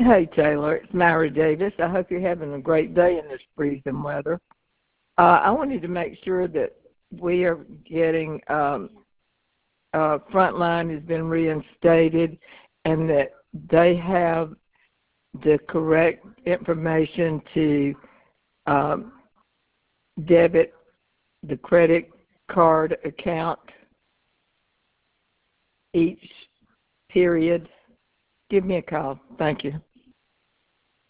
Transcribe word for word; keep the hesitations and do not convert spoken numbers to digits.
Hey, Taylor, it's Myra Davis. I hope you're having a great day in this freezing weather. Uh, I wanted to make sure that we are getting um, uh, Frontline has been reinstated and that they have the correct information to um, debit the credit card account each period. Give me a call. Thank you.